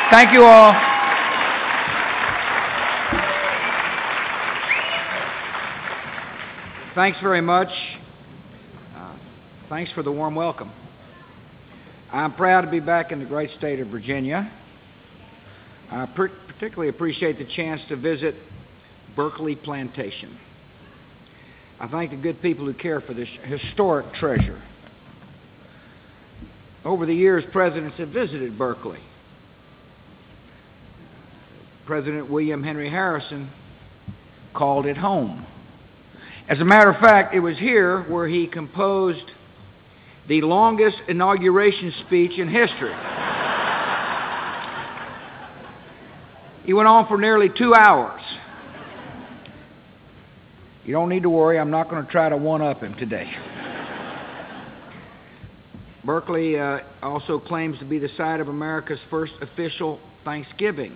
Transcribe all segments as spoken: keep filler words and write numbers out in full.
Thank you all. Thanks very much. Uh, thanks for the warm welcome. I'm proud to be back in the great state of Virginia. I per- particularly appreciate the chance to visit Berkeley Plantation. I thank the good people who care for this historic treasure. Over the years, presidents have visited Berkeley. President William Henry Harrison called it home. As a matter of fact, it was here where he composed the longest inauguration speech in history. He went on for nearly two hours. You don't need to worry, I'm not going to try to one-up him today. Berkeley uh, also claims to be the site of America's first official Thanksgiving.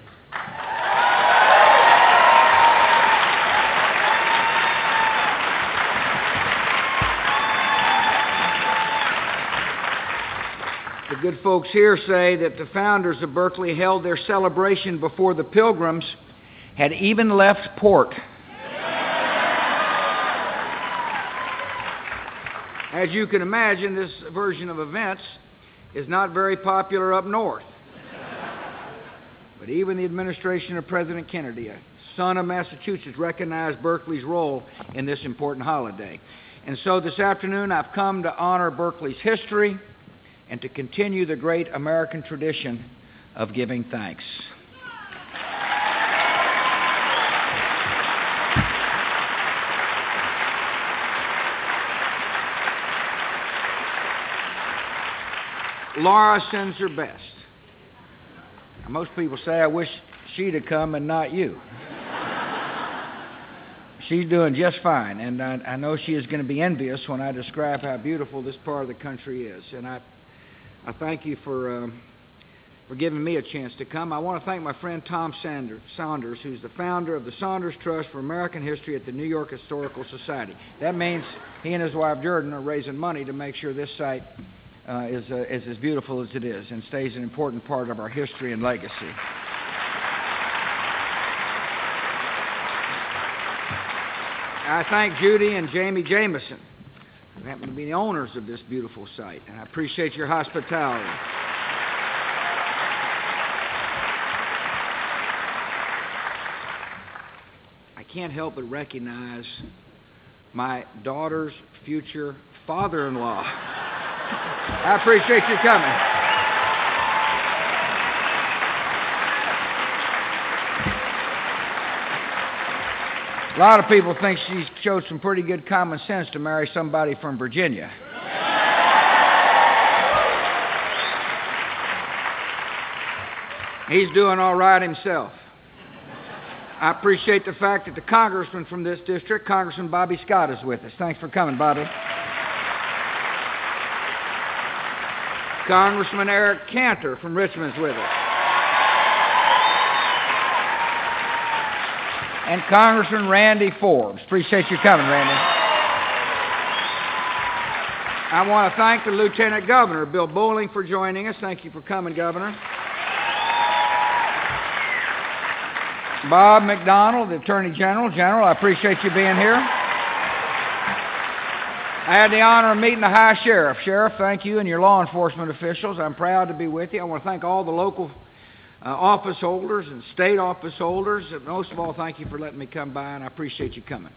The good folks here say that the founders of Berkeley held their celebration before the Pilgrims had even left port. As you can imagine, this version of events is not very popular up north. But even the administration of President Kennedy, a son of Massachusetts, recognized Berkeley's role in this important holiday. And so this afternoon I've come to honor Berkeley's history and to continue the great American tradition of giving thanks. Laura sends her best. Now, most people say, I wish she'd have come and not you. She's doing just fine, and I, I know she is going to be envious when I describe how beautiful this part of the country is. And I, I thank you for, um, for giving me a chance to come. I want to thank my friend Tom Sanders, Saunders, who's the founder of the Saunders Trust for American History at the New York Historical Society. That means he and his wife Jordan are raising money to make sure this site Uh, is, uh, is as beautiful as it is and stays an important part of our history and legacy. I thank Judy and Jamie Jameson, who happen to be the owners of this beautiful site, and I appreciate your hospitality. I can't help but recognize my daughter's future father-in-law. I appreciate you coming. A lot of people think she showed some pretty good common sense to marry somebody from Virginia. He's doing all right himself. I appreciate the fact that the congressman from this district, Congressman Bobby Scott, is with us. Thanks for coming, Bobby. Congressman Eric Cantor from Richmond's with us. And Congressman Randy Forbes. Appreciate you coming, Randy. I want to thank the Lieutenant Governor, Bill Bolling, for joining us. Thank you for coming, Governor. Bob McDonnell, the Attorney General. General, I appreciate you being here. I had the honor of meeting the High Sheriff. Sheriff, thank you and your law enforcement officials. I'm proud to be with you. I want to thank all the local uh, office holders and state office holders. And most of all, thank you for letting me come by, and I appreciate you coming.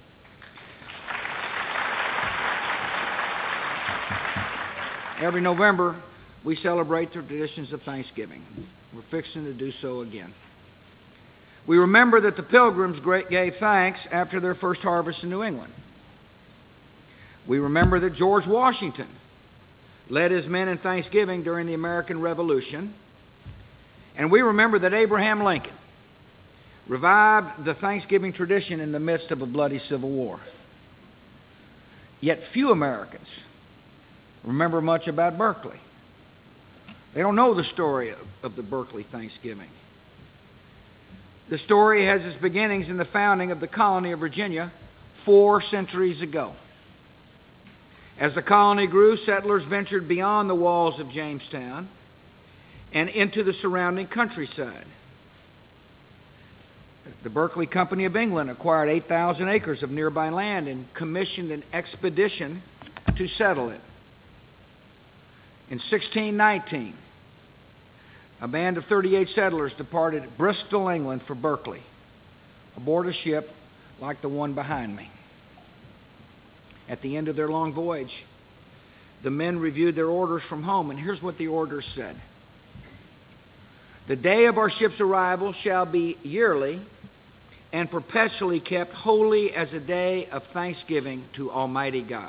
Every November, we celebrate the traditions of Thanksgiving. We're fixing to do so again. We remember that the Pilgrims gave thanks after their first harvest in New England. We remember that George Washington led his men in Thanksgiving during the American Revolution. And we remember that Abraham Lincoln revived the Thanksgiving tradition in the midst of a bloody Civil War. Yet few Americans remember much about Berkeley. They don't know the story of, of the Berkeley Thanksgiving. The story has its beginnings in the founding of the colony of Virginia four centuries ago. As the colony grew, settlers ventured beyond the walls of Jamestown and into the surrounding countryside. The Berkeley Company of England acquired eight thousand acres of nearby land and commissioned an expedition to settle it. In sixteen nineteen, a band of thirty-eight settlers departed Bristol, England for Berkeley, aboard a ship like the one behind me. At the end of their long voyage, the men reviewed their orders from home, and here's what the orders said. The day of our ship's arrival shall be yearly and perpetually kept holy as a day of thanksgiving to Almighty God.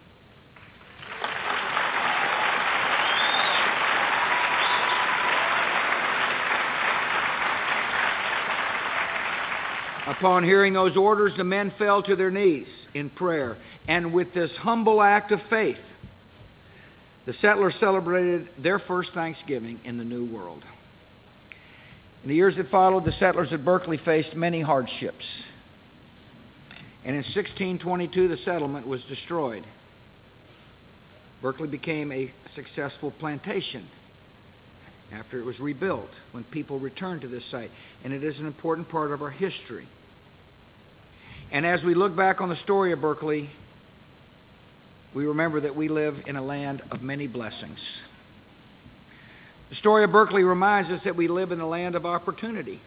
Upon hearing those orders, the men fell to their knees in prayer, and with this humble act of faith, the settlers celebrated their first Thanksgiving in the New World. In the years that followed, the settlers at Berkeley faced many hardships. And in sixteen twenty-two, the settlement was destroyed. Berkeley became a successful plantation after it was rebuilt, when people returned to this site. And it is an important part of our history. And as we look back on the story of Berkeley, we remember that we live in a land of many blessings. The story of Berkeley reminds us that we live in a land of opportunity.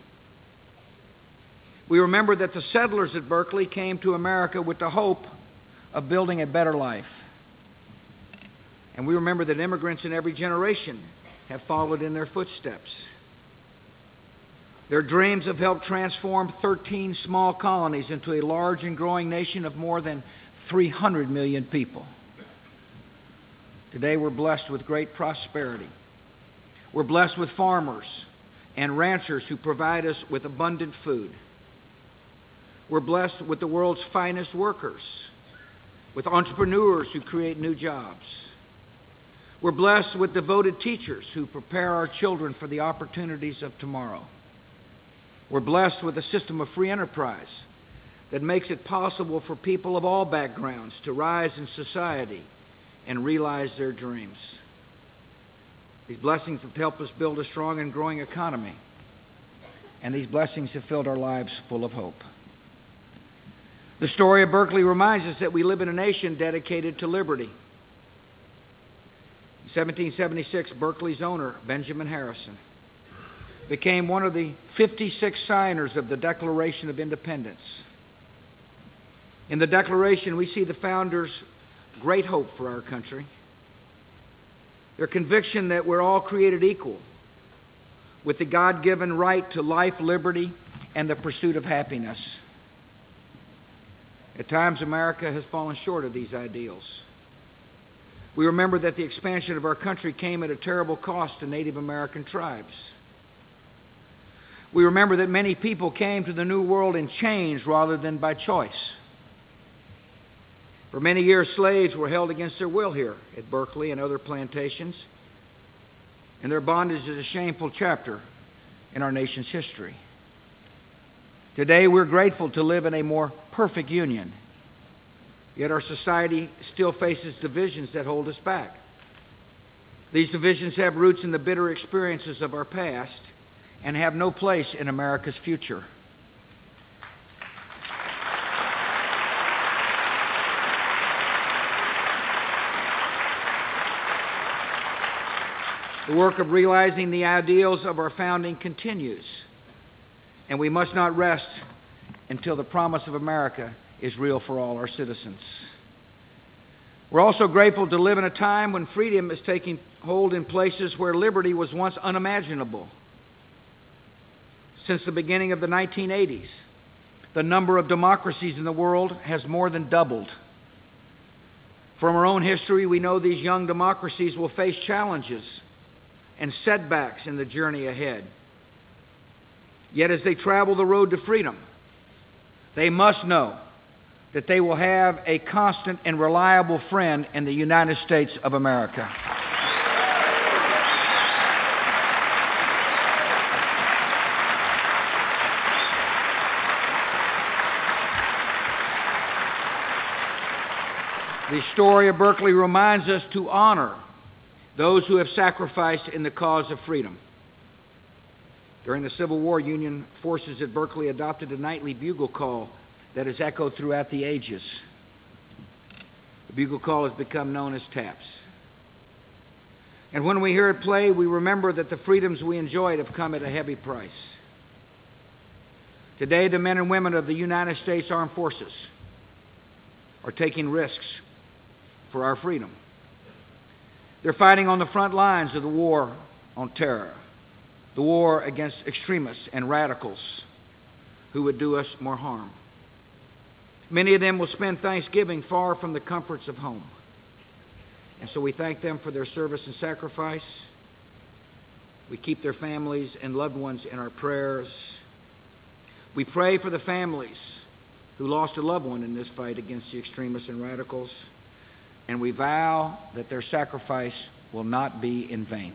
We remember that the settlers at Berkeley came to America with the hope of building a better life. And we remember that immigrants in every generation have followed in their footsteps. Their dreams have helped transform thirteen small colonies into a large and growing nation of more than three hundred million people. Today we're blessed with great prosperity. We're blessed with farmers and ranchers who provide us with abundant food. We're blessed with the world's finest workers, with entrepreneurs who create new jobs. We're blessed with devoted teachers who prepare our children for the opportunities of tomorrow. We're blessed with a system of free enterprise that makes it possible for people of all backgrounds to rise in society and realize their dreams. These blessings have helped us build a strong and growing economy, and these blessings have filled our lives full of hope. The story of Berkeley reminds us that we live in a nation dedicated to liberty. In seventeen seventy-six, Berkeley's owner, Benjamin Harrison, became one of the fifty-six signers of the Declaration of Independence. In the Declaration, we see the founders' great hope for our country, their conviction that we're all created equal, with the God-given right to life, liberty, and the pursuit of happiness. At times, America has fallen short of these ideals. We remember that the expansion of our country came at a terrible cost to Native American tribes. We remember that many people came to the New World in chains rather than by choice. For many years, slaves were held against their will here at Berkeley and other plantations, and their bondage is a shameful chapter in our nation's history. Today, we're grateful to live in a more perfect union, yet our society still faces divisions that hold us back. These divisions have roots in the bitter experiences of our past and have no place in America's future. The work of realizing the ideals of our founding continues, and we must not rest until the promise of America is real for all our citizens. We're also grateful to live in a time when freedom is taking hold in places where liberty was once unimaginable. Since the beginning of the nineteen eighties, the number of democracies in the world has more than doubled. From our own history, we know these young democracies will face challenges and setbacks in the journey ahead. Yet as they travel the road to freedom, they must know that they will have a constant and reliable friend in the United States of America. The story of Berkeley reminds us to honor those who have sacrificed in the cause of freedom. During the Civil War, Union forces at Berkeley adopted a nightly bugle call that has echoed throughout the ages. The bugle call has become known as taps. And when we hear it play, we remember that the freedoms we enjoyed have come at a heavy price. Today, the men and women of the United States Armed Forces are taking risks for our freedom. They're fighting on the front lines of the war on terror, the war against extremists and radicals who would do us more harm. Many of them will spend Thanksgiving far from the comforts of home. And so we thank them for their service and sacrifice. We keep their families and loved ones in our prayers. We pray for the families who lost a loved one in this fight against the extremists and radicals. And we vow that their sacrifice will not be in vain.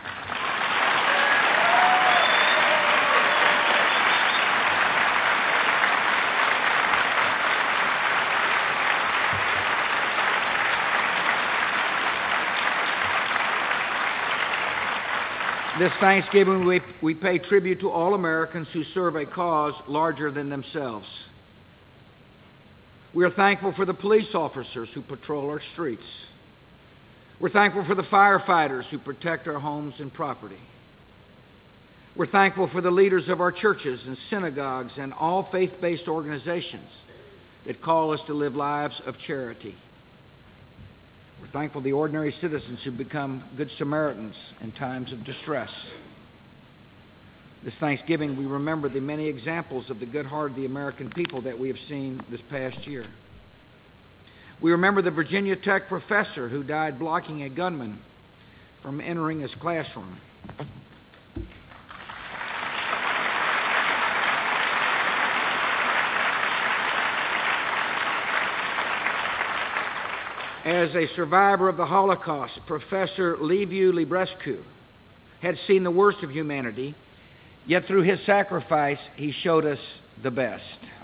This Thanksgiving, we, we pay tribute to all Americans who serve a cause larger than themselves. We are thankful for the police officers who patrol our streets. We're thankful for the firefighters who protect our homes and property. We're thankful for the leaders of our churches and synagogues and all faith-based organizations that call us to live lives of charity. We're thankful for the ordinary citizens who become good Samaritans in times of distress. This Thanksgiving, we remember the many examples of the good heart of the American people that we have seen this past year. We remember the Virginia Tech professor who died blocking a gunman from entering his classroom. As a survivor of the Holocaust, Professor Liviu Librescu had seen the worst of humanity, yet through his sacrifice, he showed us the best.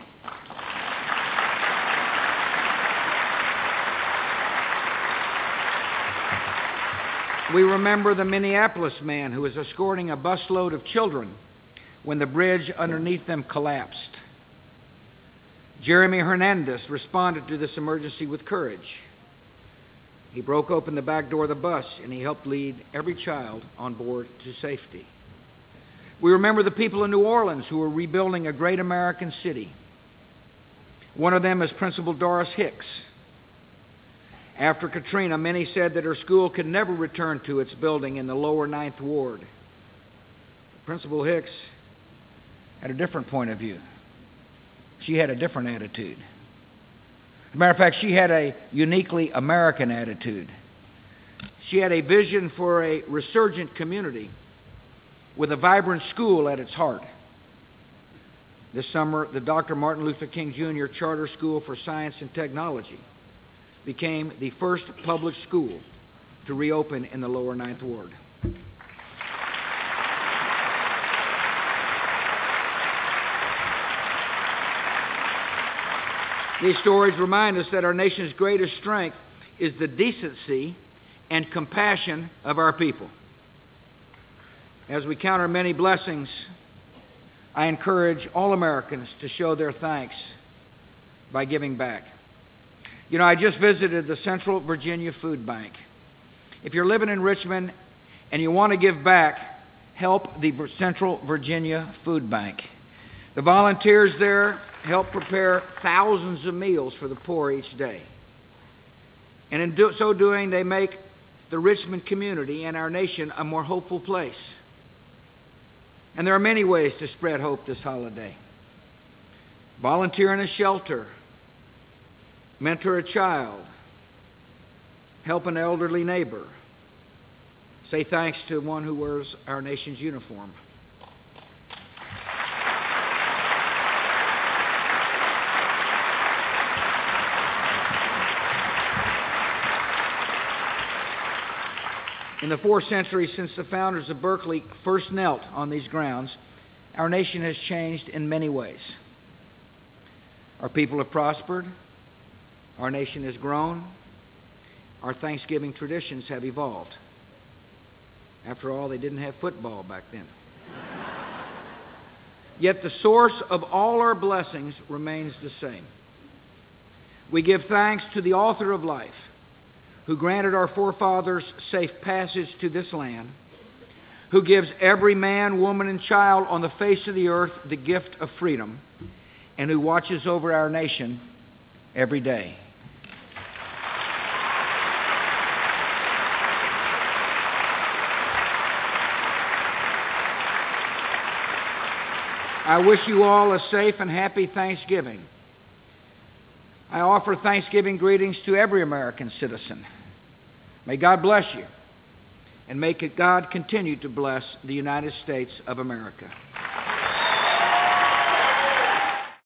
We remember the Minneapolis man who was escorting a busload of children when the bridge underneath them collapsed. Jeremy Hernandez responded to this emergency with courage. He broke open the back door of the bus and he helped lead every child on board to safety. We remember the people in New Orleans who were rebuilding a great American city. One of them is Principal Doris Hicks. After Katrina, many said that her school could never return to its building in the lower Ninth Ward. Principal Hicks had a different point of view. She had a different attitude. As a matter of fact, she had a uniquely American attitude. She had a vision for a resurgent community with a vibrant school at its heart. This summer, the Doctor Martin Luther King Junior Charter School for Science and Technology became the first public school to reopen in the lower Ninth Ward. These stories remind us that our nation's greatest strength is the decency and compassion of our people. As we count our many blessings, I encourage all Americans to show their thanks by giving back. You know, I just visited the Central Virginia Food Bank. If you're living in Richmond and you want to give back, help the Central Virginia Food Bank. The volunteers there help prepare thousands of meals for the poor each day. And in do, so doing, they make the Richmond community and our nation a more hopeful place. And there are many ways to spread hope this holiday. Volunteer in a shelter, mentor a child, help an elderly neighbor, say thanks to one who wears our nation's uniform. In the fourth century, since the founders of Berkeley first knelt on these grounds, our nation has changed in many ways. Our people have prospered, our nation has grown, our Thanksgiving traditions have evolved. After all, they didn't have football back then. Yet the source of all our blessings remains the same. We give thanks to the author of life, who granted our forefathers safe passage to this land, who gives every man, woman, and child on the face of the earth the gift of freedom, and who watches over our nation every day. I wish you all a safe and happy Thanksgiving. I offer Thanksgiving greetings to every American citizen. May God bless you, and may God continue to bless the United States of America.